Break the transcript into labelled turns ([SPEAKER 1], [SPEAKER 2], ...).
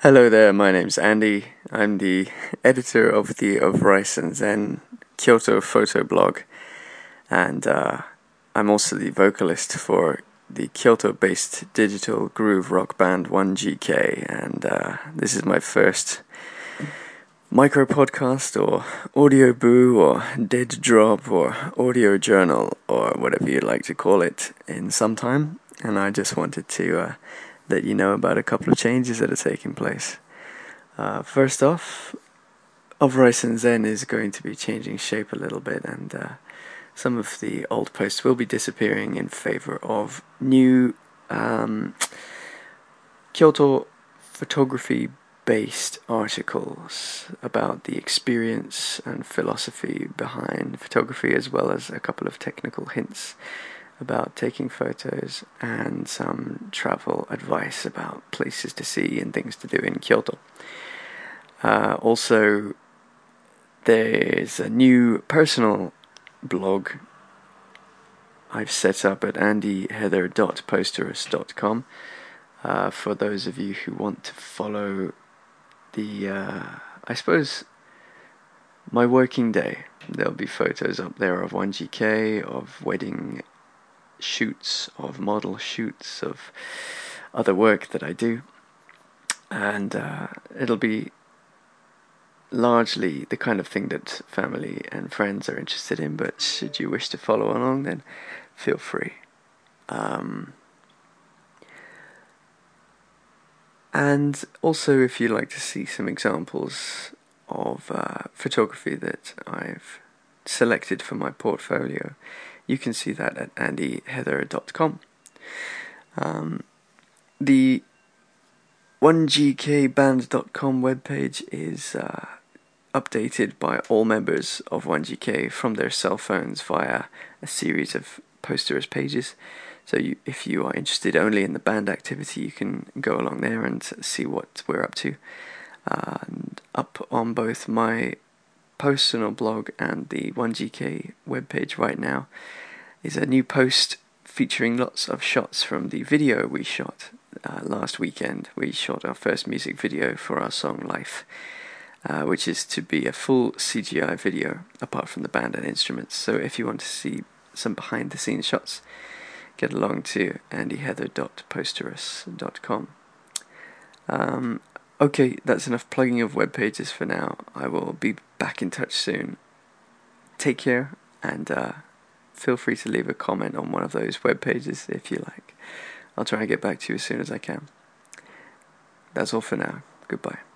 [SPEAKER 1] Hello there, my name's Andy. I'm the editor of the Of Rice and Zen Kyoto photo blog, and I'm also the vocalist for the Kyoto-based digital groove rock band 1GK, and this is my first micro podcast or audio boo or dead drop or audio journal or whatever you like to call it in some time, and I just wanted to let you know about a couple of changes that are taking place. First off, Of Rice and Zen is going to be changing shape a little bit, and some of the old posts will be disappearing in favor of new Kyoto photography-based articles about the experience and philosophy behind photography, as well as a couple of technical hints about taking photos and some travel advice about places to see and things to do in Kyoto. Also, there's a new personal blog I've set up at andyheather.posterous.com for those of you who want to follow I suppose, my working day. There'll be photos up there of 1GK, of wedding shoots, of model shoots, of other work that I do, and it'll be largely the kind of thing that family and friends are interested in, but should you wish to follow along, then feel free. And also, if you'd like to see some examples of photography that I've selected for my portfolio, you can see that at andyheather.com. The 1gkband.com webpage is updated by all members of 1GK from their cell phones via a series of Posterous pages. So if you are interested only in the band activity, you can go along there and see what we're up to. And up on both my personal blog and the 1GK webpage right now is a new post featuring lots of shots from the video we shot last weekend. We shot our first music video for our song Life, which is to be a full CGI video apart from the band and instruments. So if you want to see some behind the scenes shots, get along to andyheather.posterous.com. Okay, that's enough plugging of web pages for now. I will be back in touch soon. Take care, and feel free to leave a comment on one of those web pages if you like. I'll try and get back to you as soon as I can. That's all for now. Goodbye.